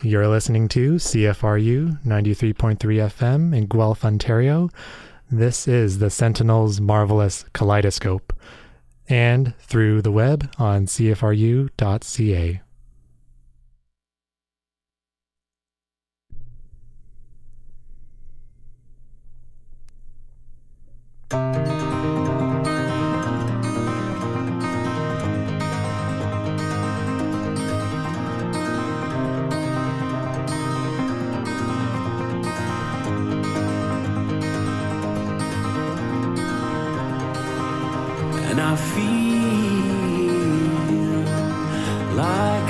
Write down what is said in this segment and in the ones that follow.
You're listening to CFRU 93.3 FM in Guelph, Ontario. This is the Sentinel's Marvelous Kaleidoscope, and through the web on cfru.ca. And I feel like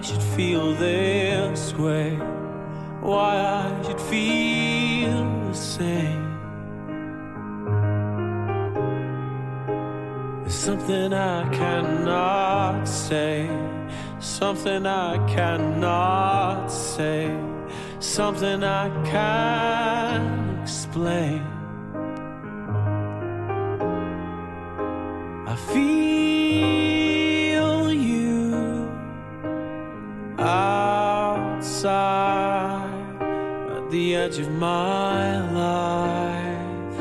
should feel this way, why I should feel the same. There's something I cannot say, something I cannot say, something I can't explain. I feel you outside at the edge of my life.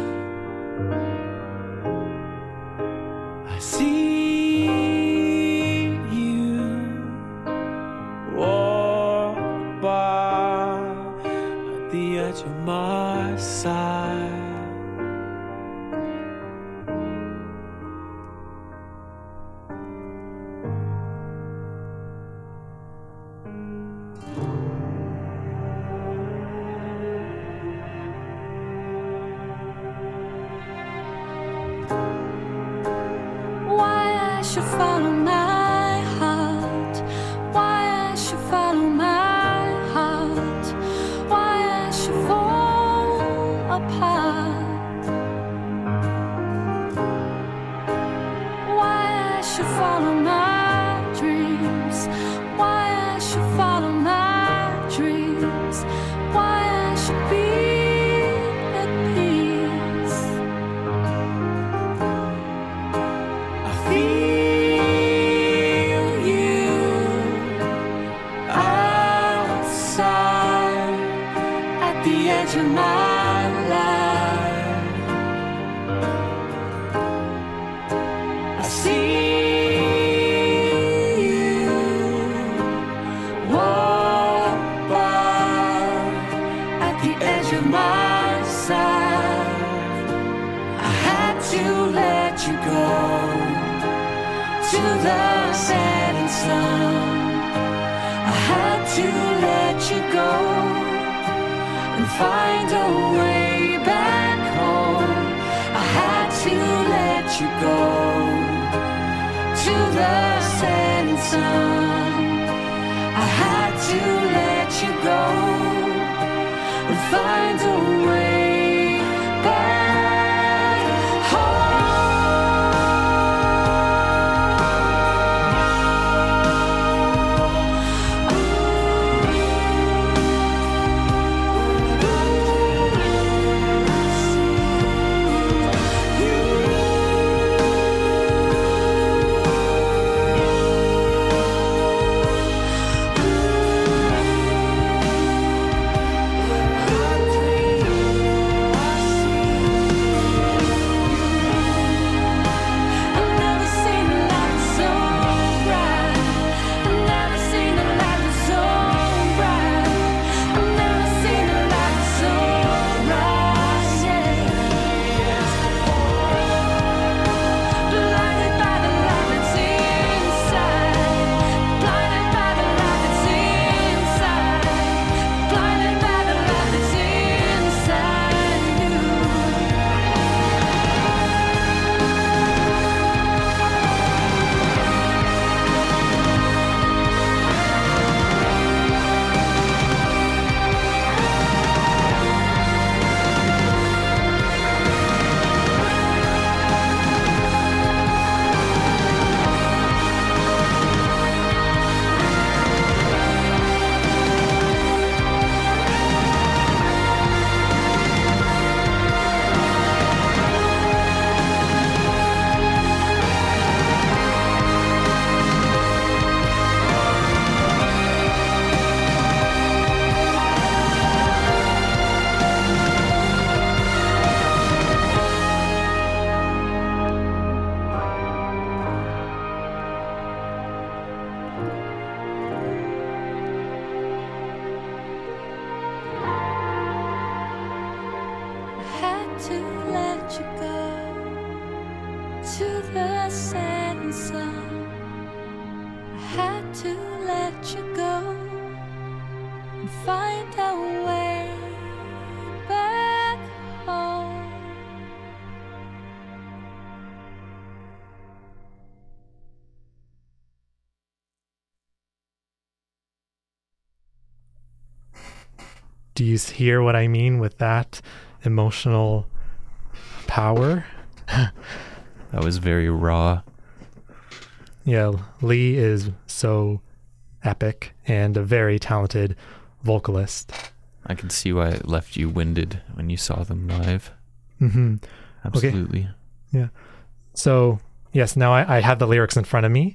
I see you walk by at the edge of my side. I should follow my heart, why I should follow my heart, why I should fall apart, why I should follow my dreams, why I should follow my dreams, why I should be at peace. I feel the edge of my life. I see you walk by at the edge of my side. I had to let you go to the setting sun. I had to let you go and find a way back home. I had to let you go to the setting sun. I had to let you go and find a way back home. To let you go to the setting sun. I had to let you go and find a way back home. Do you hear what I mean with that emotional power? That was very raw. Yeah, Lee is so epic and a very talented vocalist. I can see why it left you winded when you saw them live. Mm-hmm. Absolutely. Okay. Yeah. So, yes, now I have the lyrics in front of me.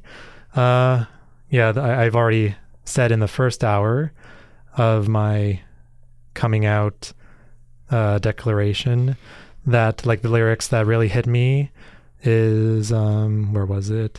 I've already said in the first hour of my coming out declaration that like the lyrics that really hit me is where was it?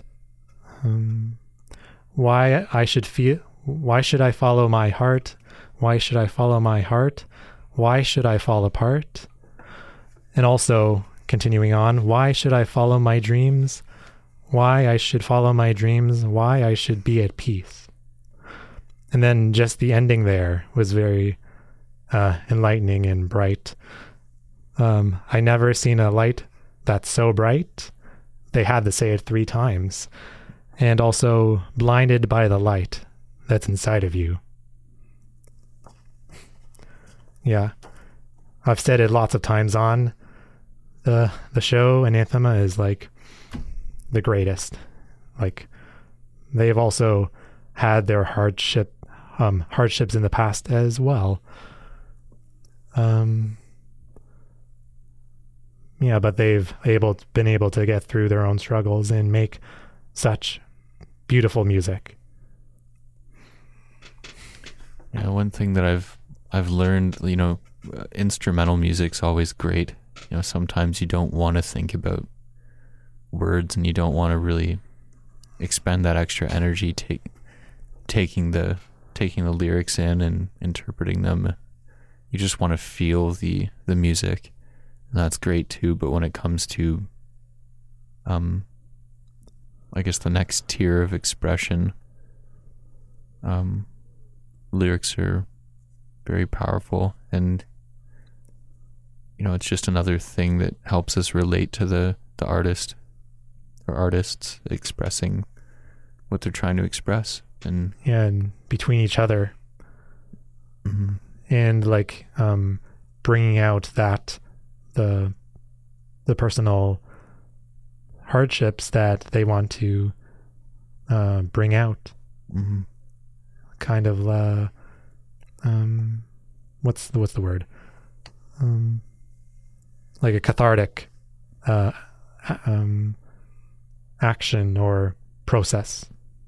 Why should I follow my heart? Why should I follow my heart? Why should I fall apart? And also continuing on, why should I follow my dreams? Why I should follow my dreams? Why I should be at peace? And then just the ending there was very enlightening and bright. I never seen a light that's so bright. They had to say it 3 times. And also blinded by the light that's inside of you. Yeah. I've said it lots of times on the show, Anathema is like the greatest. Like they've also had their hardships in the past as well. But they've been able to get through their own struggles and make such beautiful music. Yeah, one thing that I've learned, instrumental music's always great. Sometimes you don't want to think about words and you don't want to really expend that extra energy taking the lyrics in and interpreting them. You just want to feel the music, and that's great too. But when it comes to I guess the next tier of expression, lyrics are very powerful, and it's just another thing that helps us relate to the artist or artists expressing what they're trying to express, and between each other. Mm-hmm. And bringing out that the personal hardships that they want to bring out. Mm-hmm. Kind of what's the word? Like a cathartic action or process.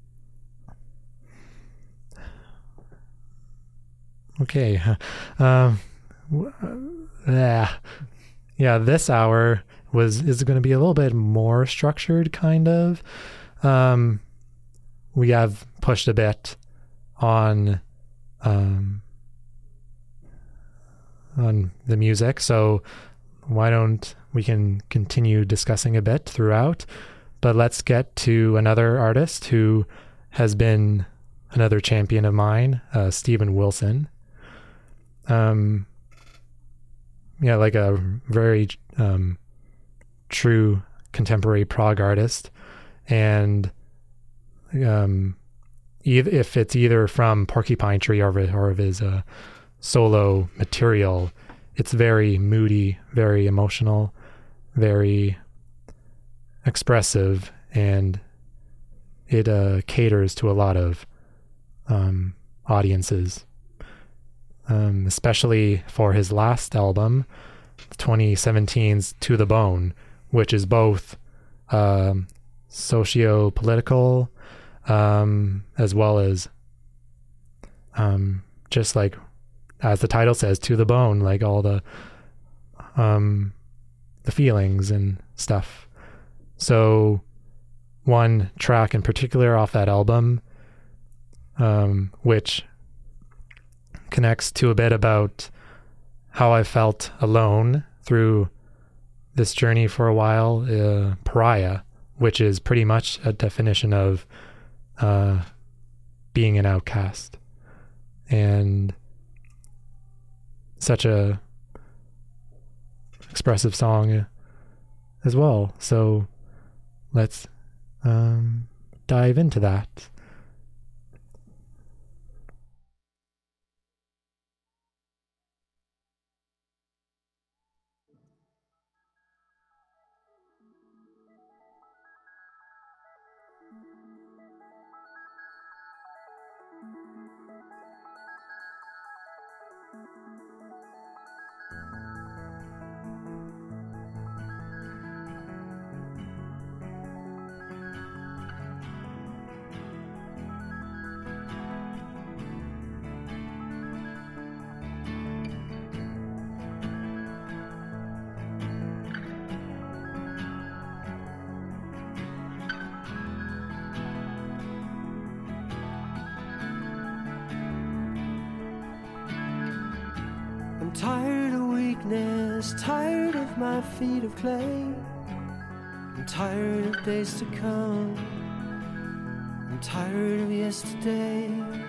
Okay. This hour is going to be a little bit more structured, kind of. We have pushed a bit on the music, so why don't we can continue discussing a bit throughout, but let's get to another artist who has been another champion of mine, Steven Wilson. Like a very true contemporary prog artist, and if it's either from Porcupine Tree or of his solo material, it's very moody, very emotional, very expressive, and it caters to a lot of audiences, especially for his last album, 2017's To the Bone, which is both socio-political as well as just like, as the title says, to the bone, like all the feelings and stuff. So one track in particular off that album, which connects to a bit about how I felt alone through this journey for a while, Pariah, which is pretty much a definition of being an outcast, and such a expressive song as well. So let's dive into that. I'm tired of weakness, tired of my feet of clay. I'm tired of days to come, I'm tired of yesterday.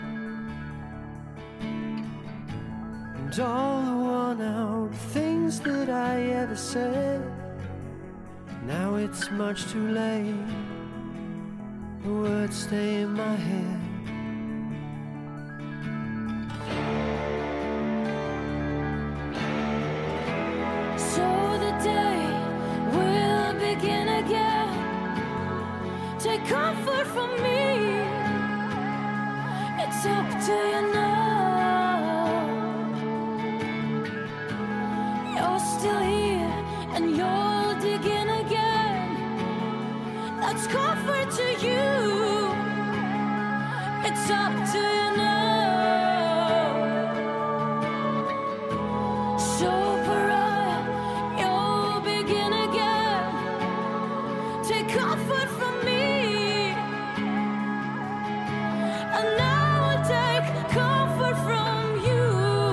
And all the worn out things that I ever said, now it's much too late. The words stay in my head. So the day will begin again. Take comfort from me. It's up to you now. You're still here and you'll dig in again. That's comfort to you. It's up to you now. So pariah, you'll begin again. Take comfort from me, and I will take comfort from you.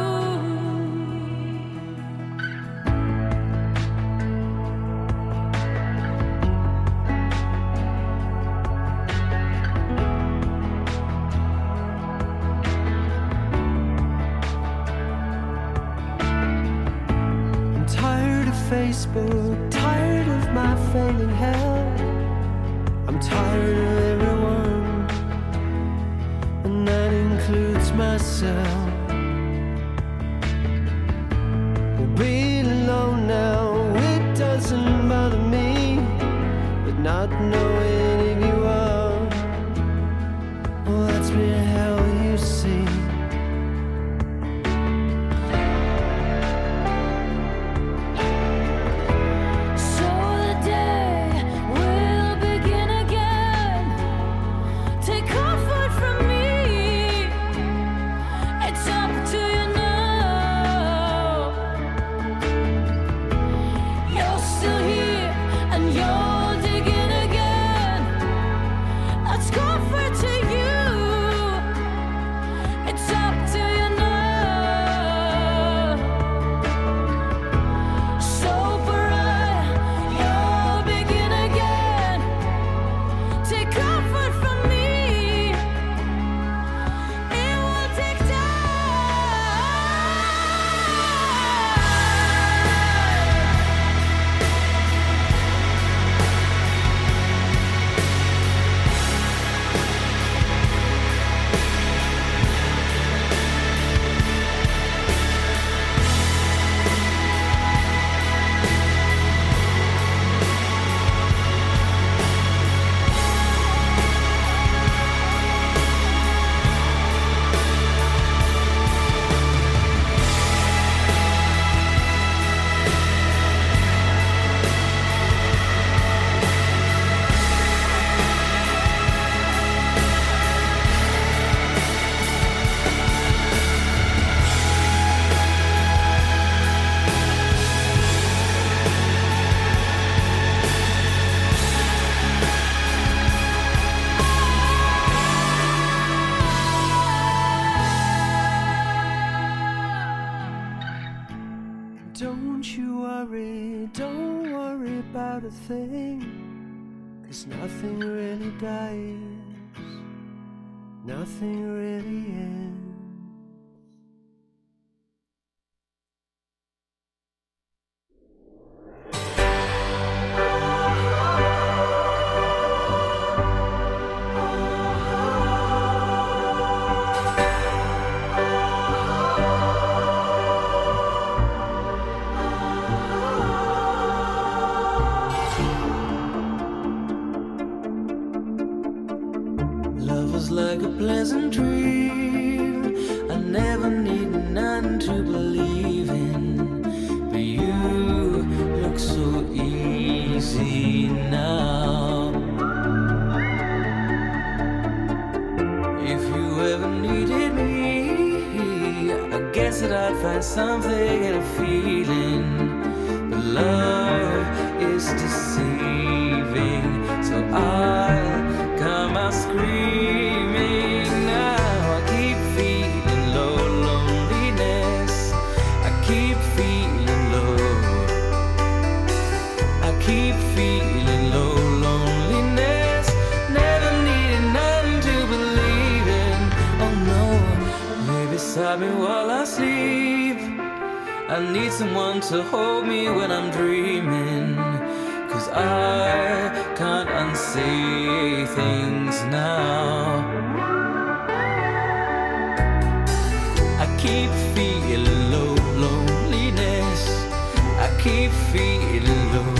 Facebook, tired of my failing health. I'm tired of everyone, and that includes myself. Being alone now, it doesn't bother me, but not knowing if you are, well, that's been hell, you see. Don't worry about a thing, 'cause nothing really dies, nothing really ends. Like a pleasant dream, I never need none to believe in, but you look so easy now. If you ever needed me, I guess that I'd find something in a feeling, but love is deceiving, so I'll come out screaming now. I keep feeling low loneliness, I keep beside me while I sleep. I need someone to hold me when I'm dreaming, 'cause I can't unsay things now. I keep feeling low, loneliness. I keep feeling low.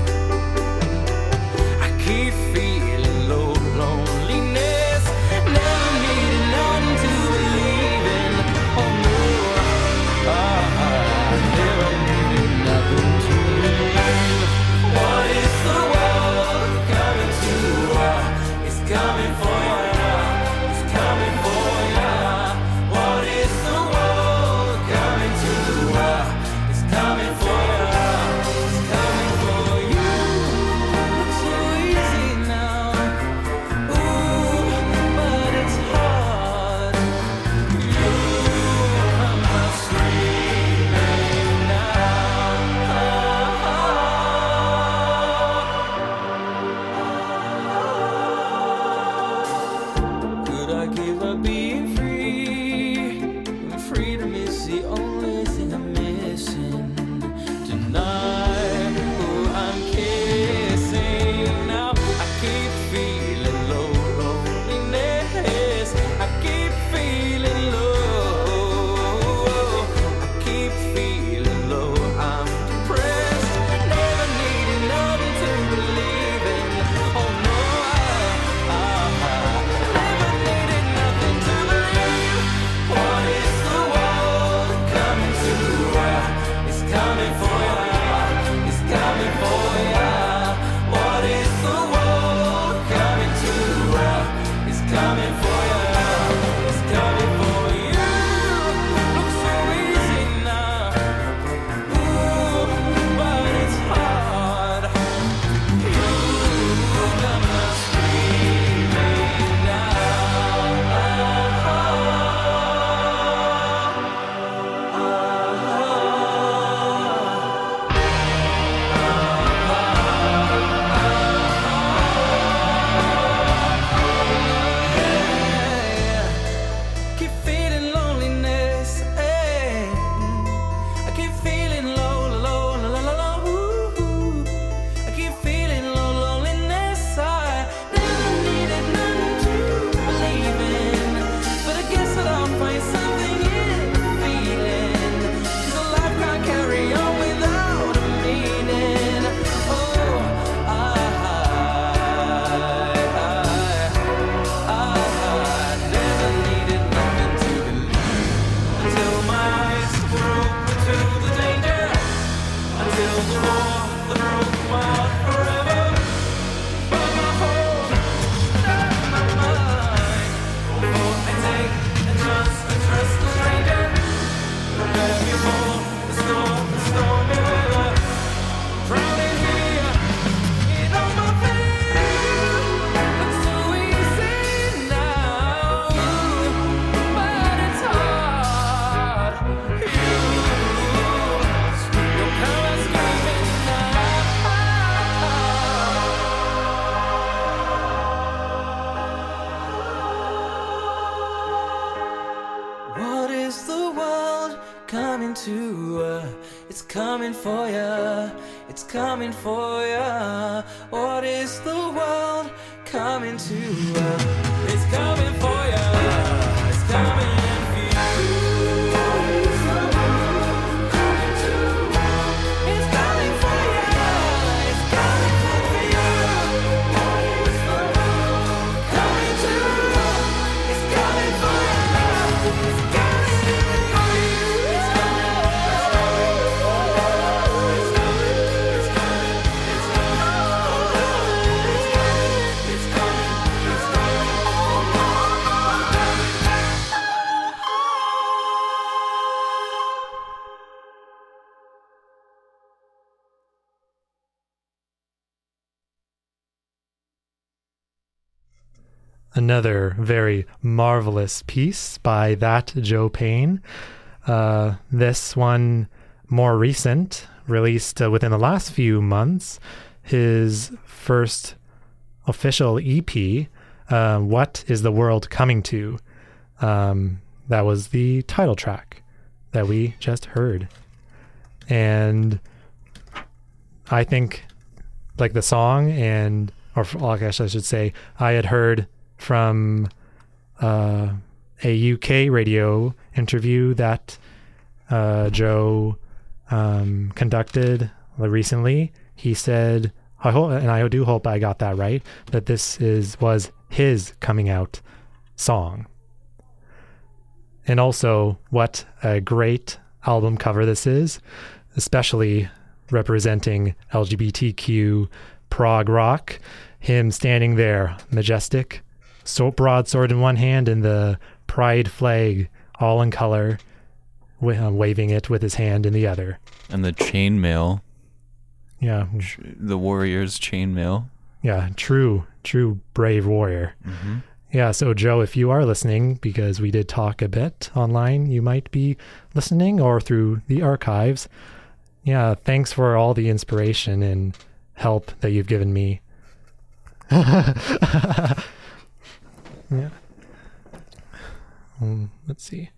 I keep feeling low, loneliness. Never needed nothing to believe in. Oh no, I never needed nothing to believe. What is the world coming to? It's coming for you. It's coming for you. What is the world coming to? It's coming for you. It's coming for you. Looks so easy now. Ooh, but it's hard. You come out screaming now. Could I give up being free? When freedom is the only thing I'm missing tonight. Oh, I'm kissing now. I keep feeling low, loneliness. I keep feeling low. I keep feeling low. I'm depressed. Never needed nothing to believe in. Oh no, never needed nothing to believe. What is the world coming to? It's coming for you. It's coming for you. What is the world coming to? It's coming for you. It's coming for you. Looks so easy now. Ooh, but it's hard. You come out screaming Keep feeling loneliness, eh? I keep feeling low, low, low, low, low, low. Ooh. I keep feeling low, loneliness. I never needed nothing to believe in, but I guess that I'll find something in feeling. 'Cause a life can't carry on without a meaning. Oh, I never needed nothing to believe until my eyes broke to the danger, until the war that broke my heart forever. But my whole my mind, before I take and trust a stranger. Prepare me for the stormy weather, drowning here in all my pain. Looks so easy now, but it's hard. You'll come out screaming now. What is the world coming to? It's coming for ya. It's coming for ya. What is the world coming to? It's coming for ya. It's coming for you. It's coming for ya. It's coming for you. Coming to. It's coming for ya. It's coming for you. It's Another very marvelous piece by that Joe Payne. This one more recent, released within the last few months. His first official EP, What Is the World Coming To? that was the title track that we just heard. And I think like the song I guess I should say, I had heard from a UK radio interview that Joe conducted recently. He said, I hope, and I do hope I got that right, that this was his coming out song. And also, what a great album cover this is, especially representing LGBTQ prog rock. Him standing there, majestic, so broadsword in one hand and the pride flag all in color, waving it with his hand in the other. And the chainmail. Yeah. The warrior's chainmail. Yeah, true brave warrior. Mm-hmm. Yeah, so Joe, if you are listening, because we did talk a bit online, you might be listening or through the archives. Yeah, thanks for all the inspiration and help that you've given me. Yeah. Let's see.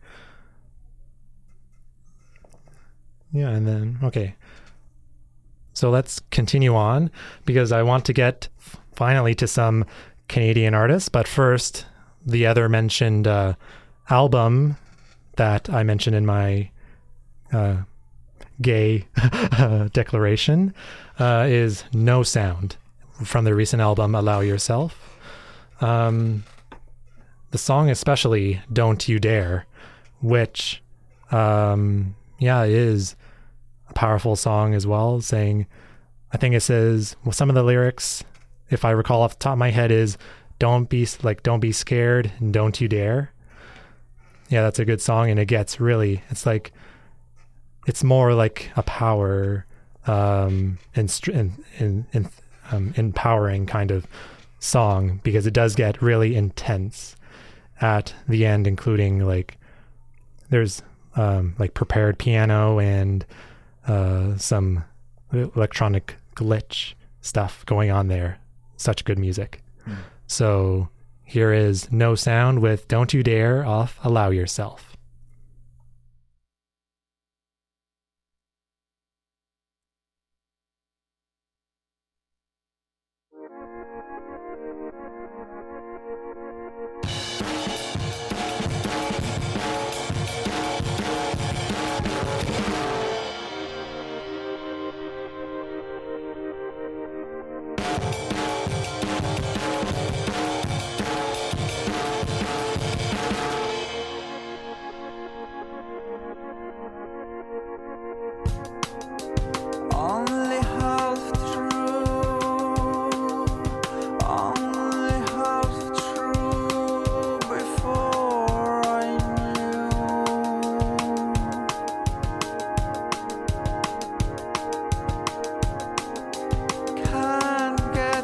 Yeah, and then, okay. So let's continue on because I want to get finally to some Canadian artists, but first, the other mentioned album that I mentioned in my gay declaration is No Sound from the recent album Allow Yourself. The song especially Don't You Dare, which is a powerful song as well, saying, I think it says, well, some of the lyrics, if I recall off the top of my head, is don't be scared and don't you dare. Yeah, that's a good song, and it gets really, it's more like a power empowering kind of song, because it does get really intense at the end, including like there's like prepared piano and some electronic glitch stuff going on there. Such good music. So here is No Sound with Don't You Dare off Allow Yourself. Only half true, only half true before I knew. Can't get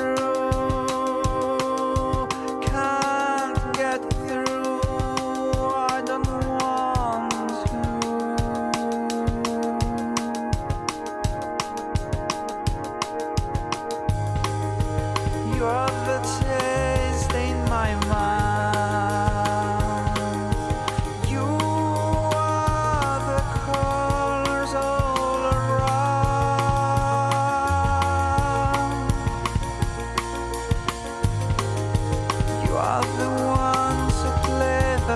through, can't get through, I don't want to. You are the taste in my mouth. You are the colors all around. You are the ones who play the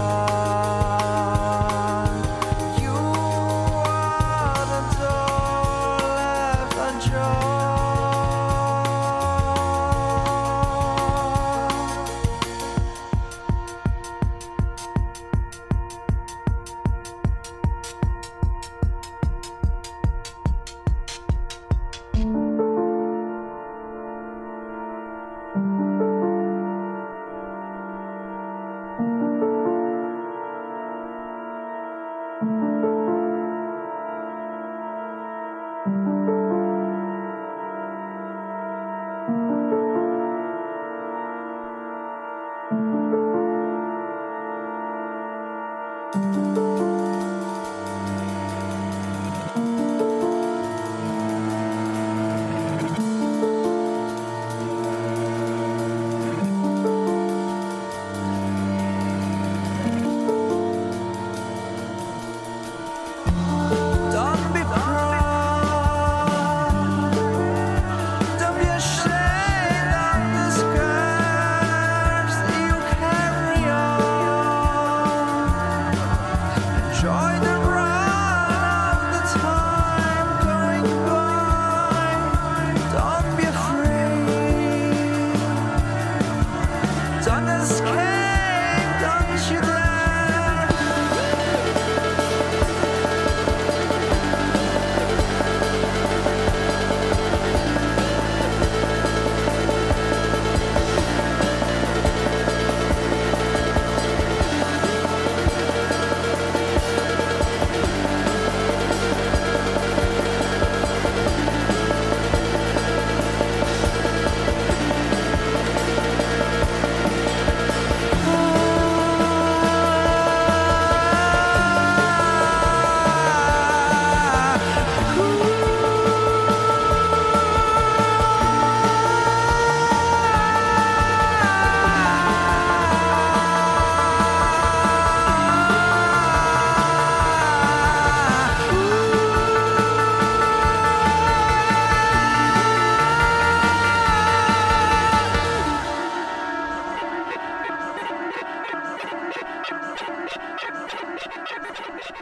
part. You are the door left ajar.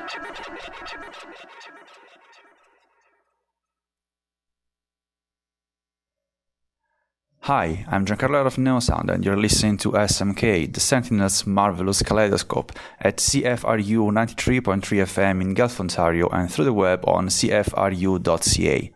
Hi, I'm Giancarlo of Neosound, and you're listening to SMK, the Sentinel's Marvelous Kaleidoscope, at CFRU 93.3 FM in Guelph, Ontario, and through the web on cfru.ca.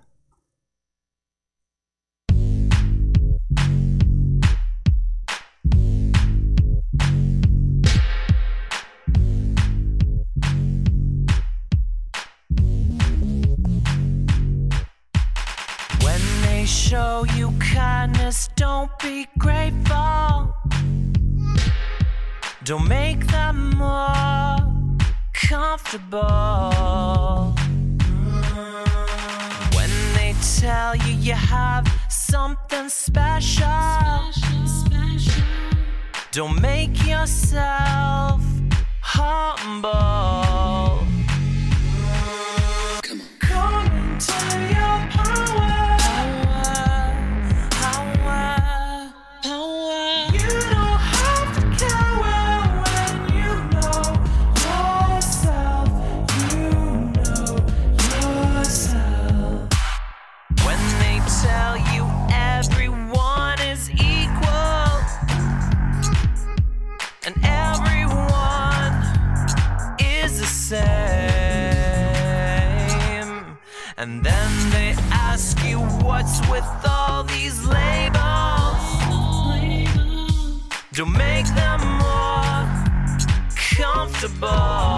Show you kindness, don't be grateful. Don't make them more comfortable. When they tell you you have something special, don't make yourself humble. Come into your power. Tell you everyone is equal and everyone is the same, and then they ask you what's with all these labels. Don't make them more comfortable.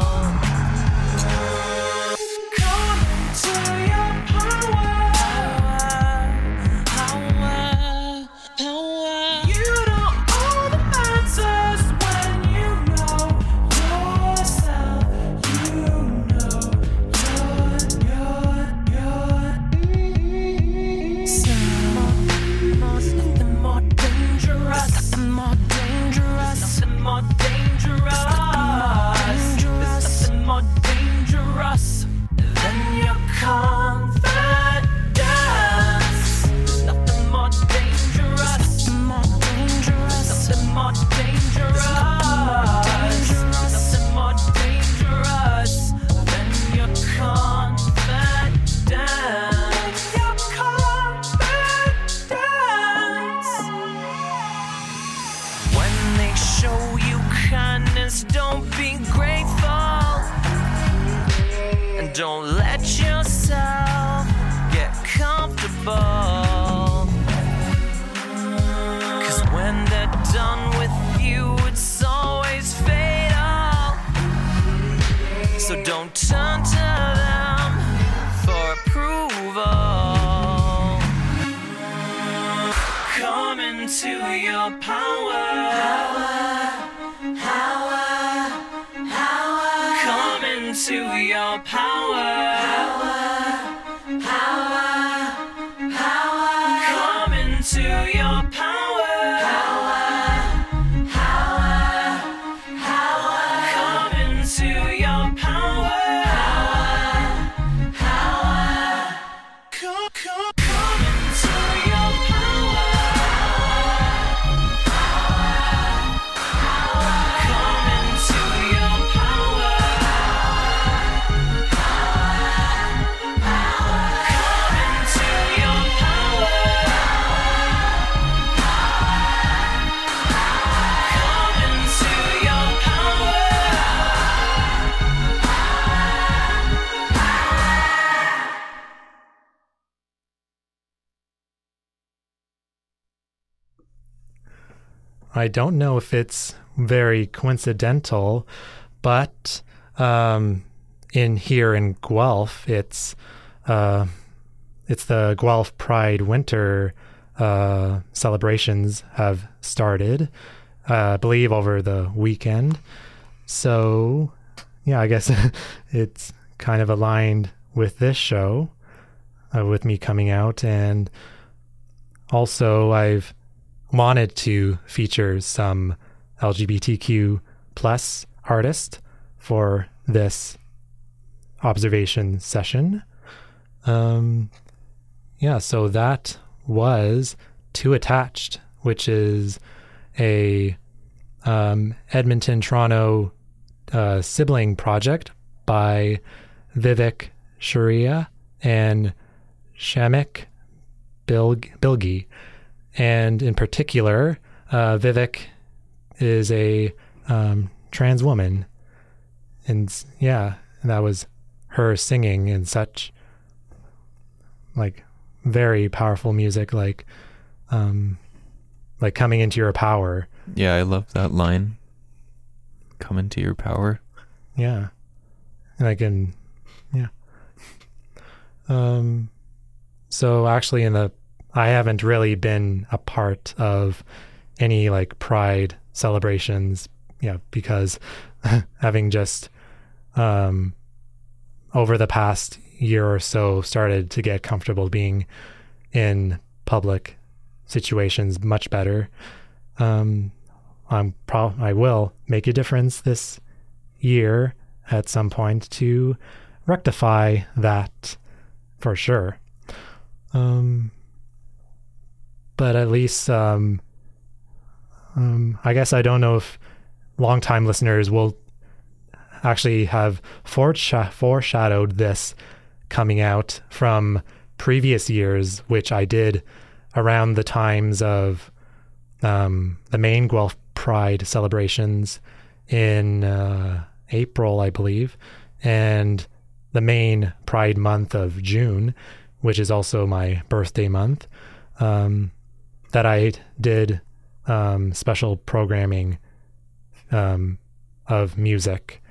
Don't let yourself get comfortable, 'cause when they're done with you, it's always fatal. So don't turn to them for approval. Come into your power. Come into your power. Come into your power. Come into your power. Come into your power. Come into your power. Come into your power. I don't know if it's very coincidental, but here in Guelph, it's the Guelph Pride Winter celebrations have started, I believe over the weekend. So, yeah, I guess it's kind of aligned with this show, with me coming out, and also I've wanted to feature some LGBTQ plus artists for this observation session. So that was Too Attached, which is a Edmonton, Toronto sibling project by Vivek Sharia and Shamik Bilgi. And in particular, Vivek is a trans woman. And yeah, and that was her singing in such like very powerful music, like coming into your power. Yeah, I love that line. Come into your power. Yeah. Yeah. So actually I haven't really been a part of any like pride celebrations, because having just over the past year or so started to get comfortable being in public situations much better. I will make a difference this year at some point to rectify that for sure. But at least, I guess I don't know if longtime listeners will actually have foreshadowed this coming out from previous years, which I did around the times of the main Guelph Pride celebrations in April, I believe, and the main Pride month of June, which is also my birthday month, that I did special programming of music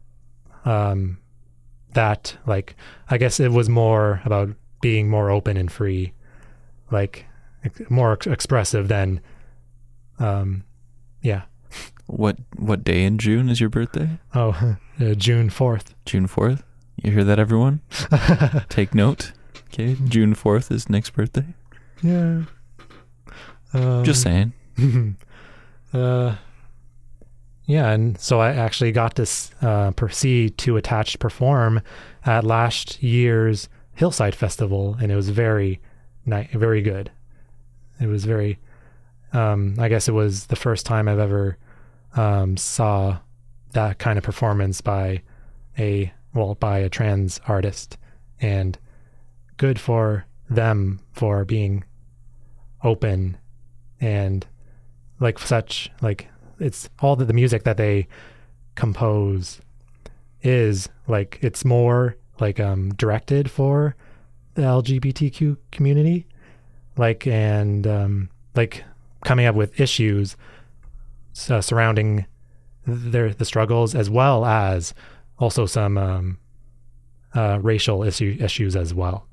that, like, I guess it was more about being more open and free, like more expressive than yeah. What day in June is your birthday? Oh, June 4th. June 4th? You hear that, everyone? Take note. Okay, June 4th is next birthday. Yeah. Just saying. Yeah, and so I actually got to proceed to attach perform at last year's Hillside Festival, and it was very good. It was very, I guess it was the first time I've ever saw that kind of performance by a trans artist, and good for them for being open and like such, like it's all the music that they compose is like, it's more like directed for the LGBTQ community, like, and like coming up with issues surrounding the struggles, as well as also some racial issues as well.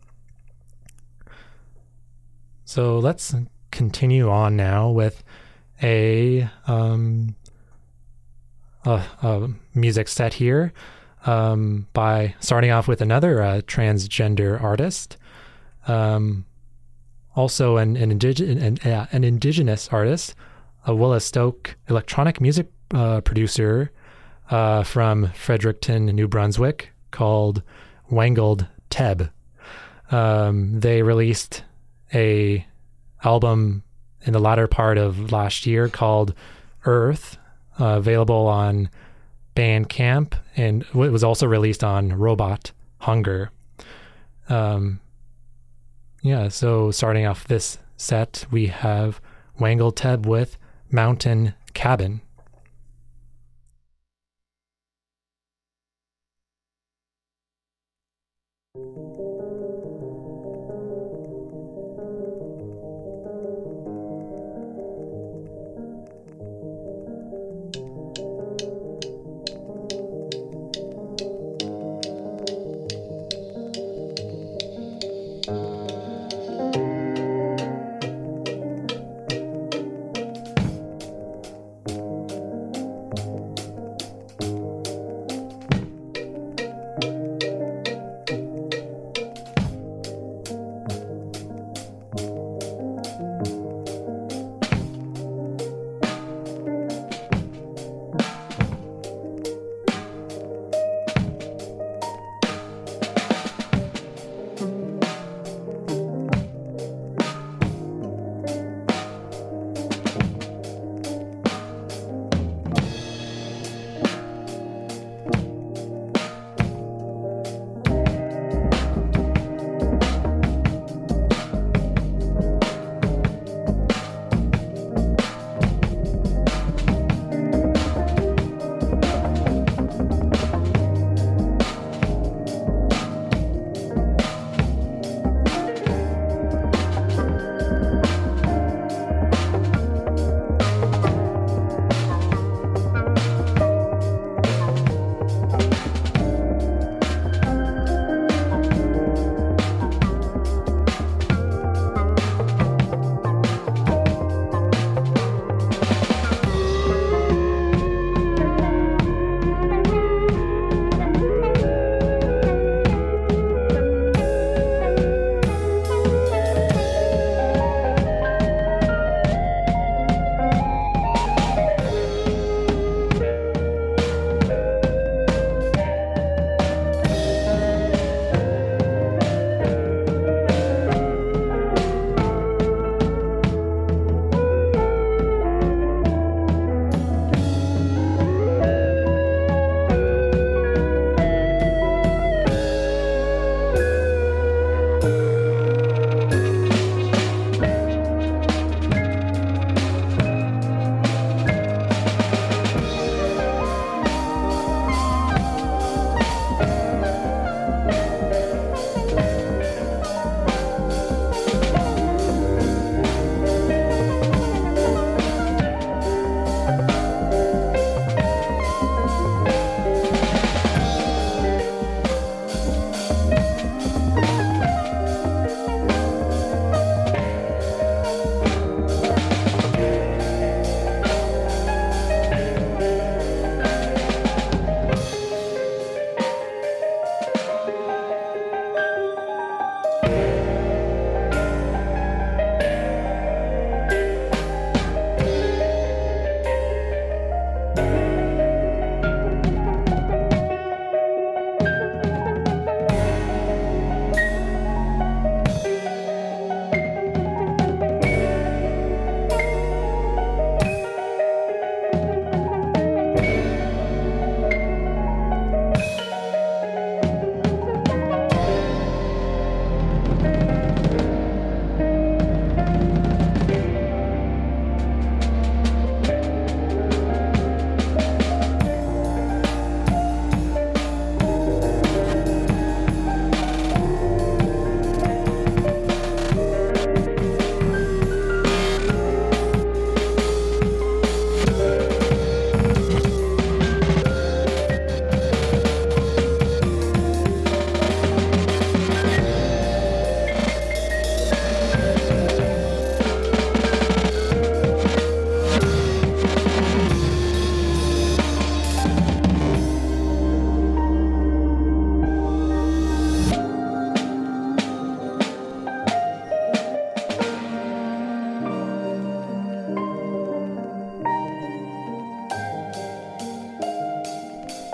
So let's continue on now with a music set here, by starting off with another transgender artist, also an indigenous artist, a Willa Stoke electronic music producer from Fredericton, New Brunswick, called Wangled Teb. They released a album in the latter part of last year called Earth, available on Bandcamp, and it was also released on Robot Hunger. So starting off this set, we have Wangled Teb with Mountain Cabin.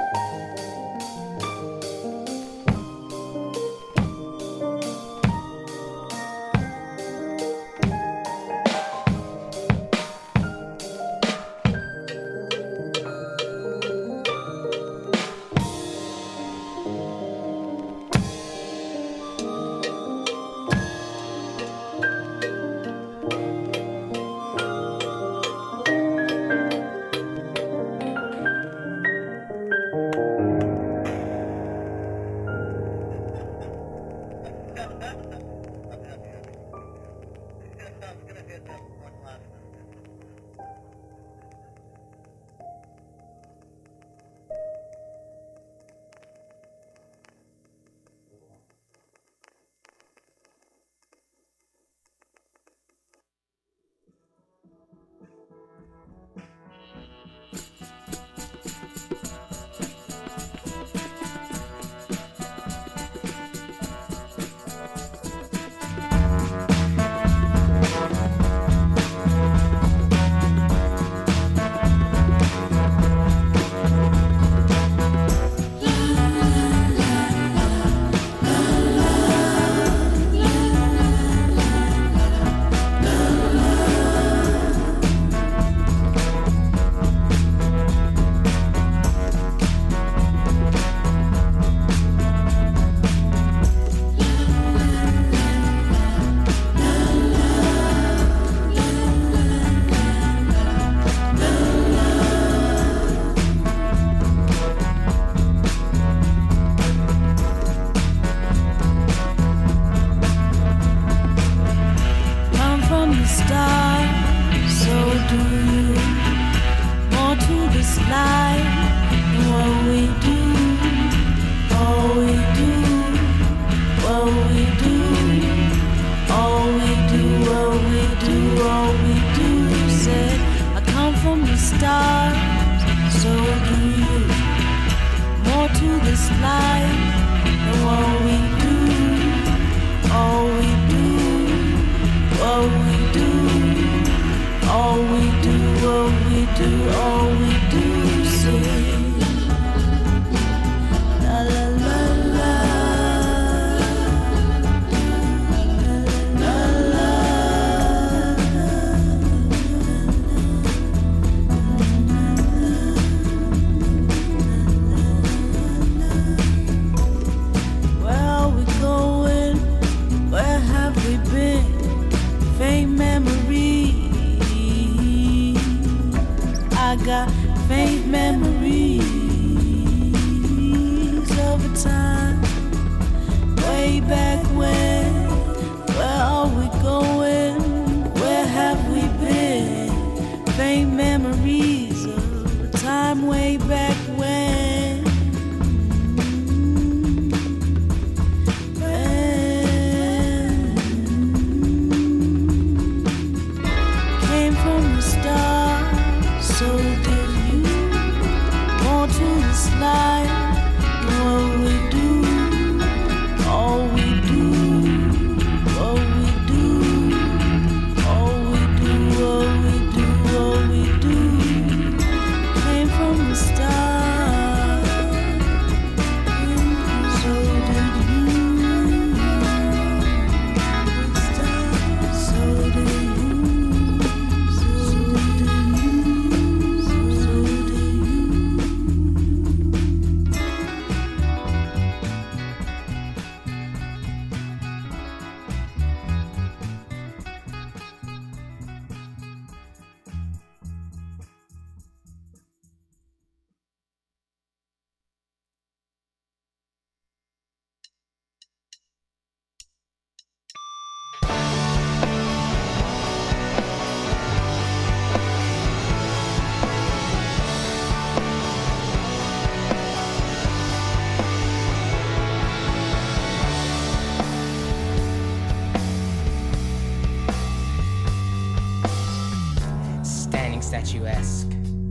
statuesque,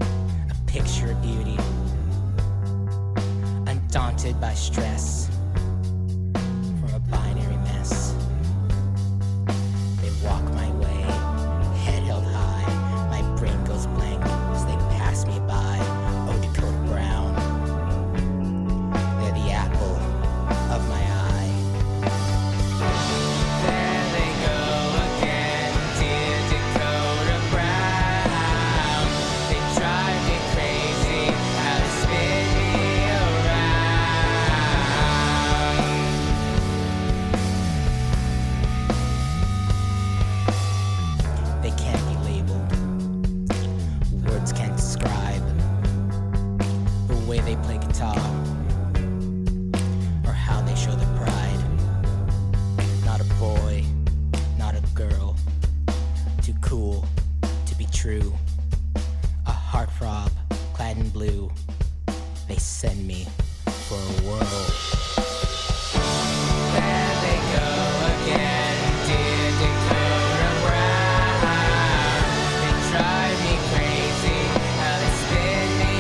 a picture of beauty, undaunted by stress from a binary mess. They walk my way, head held high, my brain goes blank as they pass me by. Oh, Dakota Brown, world. There they go again, dear Dakota Brown. They drive me crazy, how they spin me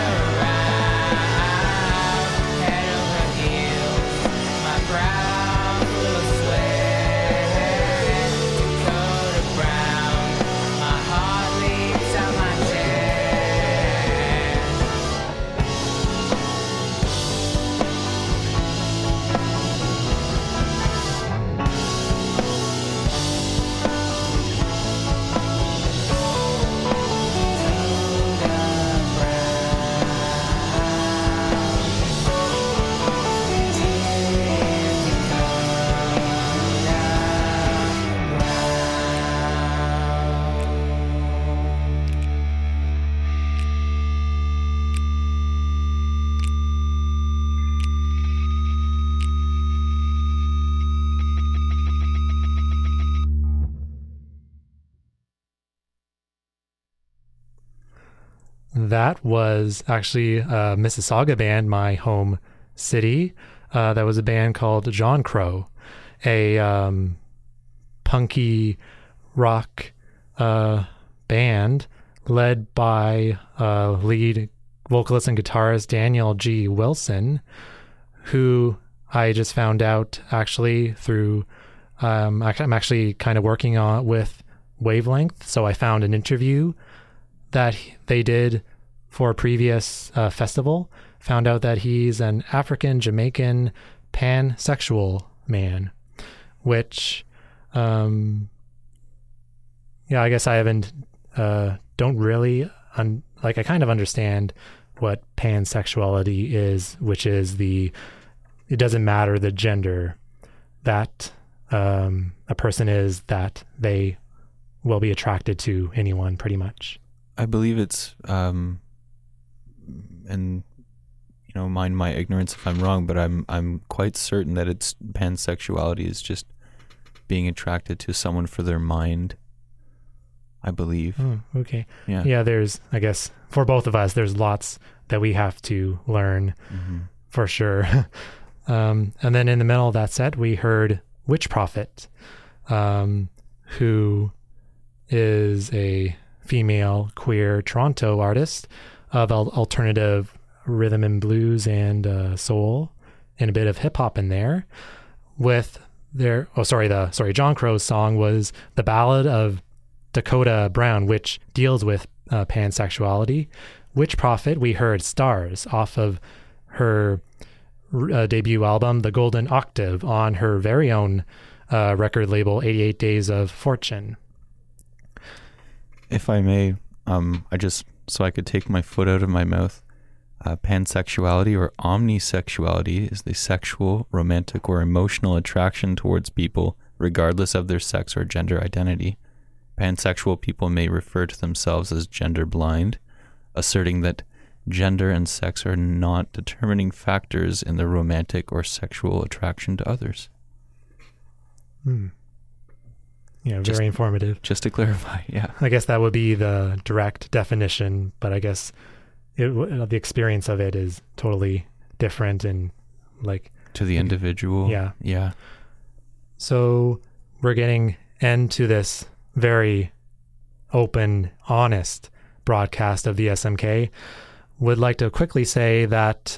around. Head over heels, my brow full of sweat. Dakota Brown, my heart leaps on my chest. That was actually a Mississauga band, my home city. That was a band called John Crow, a punky rock band led by lead vocalist and guitarist Daniel G. Wilson, who I just found out actually through, I'm actually kind of working on with Wavelength. So I found an interview that they did for a previous festival, found out that he's an African Jamaican pansexual man, which, yeah, I guess I haven't, don't really, I kind of understand what pansexuality is, which is it doesn't matter the gender that a person is, that they will be attracted to anyone pretty much. I believe it's, and mind my ignorance if I'm wrong, but I'm quite certain that it's pansexuality is just being attracted to someone for their mind, I believe. Oh, okay. Yeah. Yeah, there's, I guess, for both of us, there's lots that we have to learn for sure. And then in the middle of that set, we heard Witch Prophet, who is a female queer Toronto artist of alternative rhythm and blues and soul and a bit of hip hop in there. With their John Crow's song was The Ballad of Dakota Brown, which deals with pansexuality. Witch Prophet, we heard Stars off of her debut album, The Golden Octave, on her very own record label, 88 Days of Fortune. If I may, so I could take my foot out of my mouth, pansexuality or omnisexuality is the sexual, romantic, or emotional attraction towards people, regardless of their sex or gender identity. Pansexual people may refer to themselves as gender blind, asserting that gender and sex are not determining factors in their romantic or sexual attraction to others. Yeah, very informative. Just to clarify, yeah. I guess that would be the direct definition, but I guess the experience of it is totally different and to the individual. Yeah. Yeah. So we're getting into this very open, honest broadcast of the SMK. Would like to quickly say that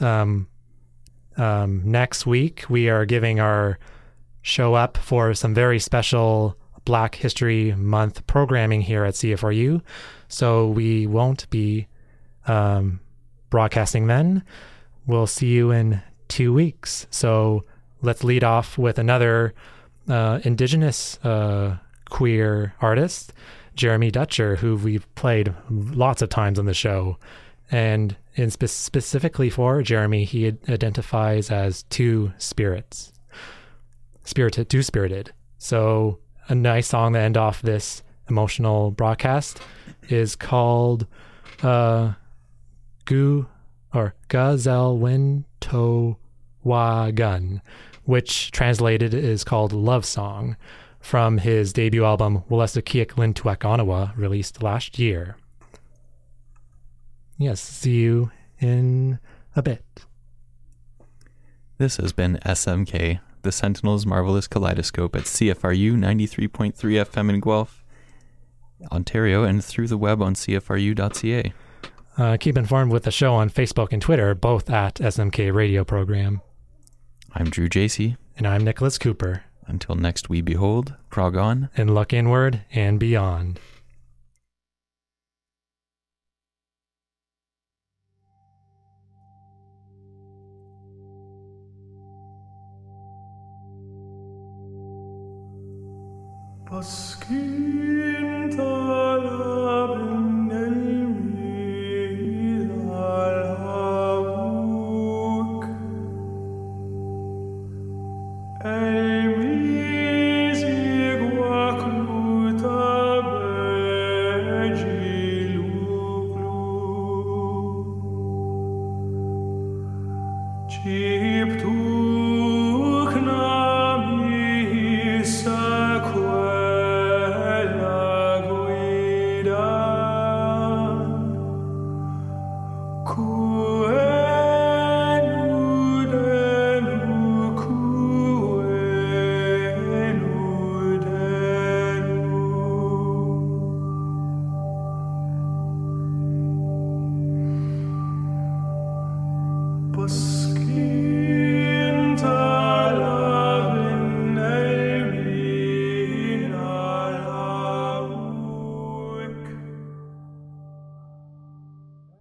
next week we are giving our show up for some very special Black History Month programming here at CFRU. So we won't be broadcasting then. We'll see you in 2 weeks. So let's lead off with another Indigenous queer artist, Jeremy Dutcher, who we've played lots of times on the show. And specifically for Jeremy, he identifies as two-spirited. So a nice song to end off this emotional broadcast is called Gazel Winto Wagun, which translated is called Love Song, from his debut album Walesakiak Lintuak Onawa, released last year. Yes, see you in a bit. This has been SMK, the Sentinel's Marvelous Kaleidoscope at CFRU 93.3 FM in Guelph, Ontario, and through the web on cfru.ca. Keep informed with the show on Facebook and Twitter, both at SMK Radio Program. I'm Drew Jacey. And I'm Nicholas Cooper. Until next we behold, prog on. And look inward and beyond. Chip tu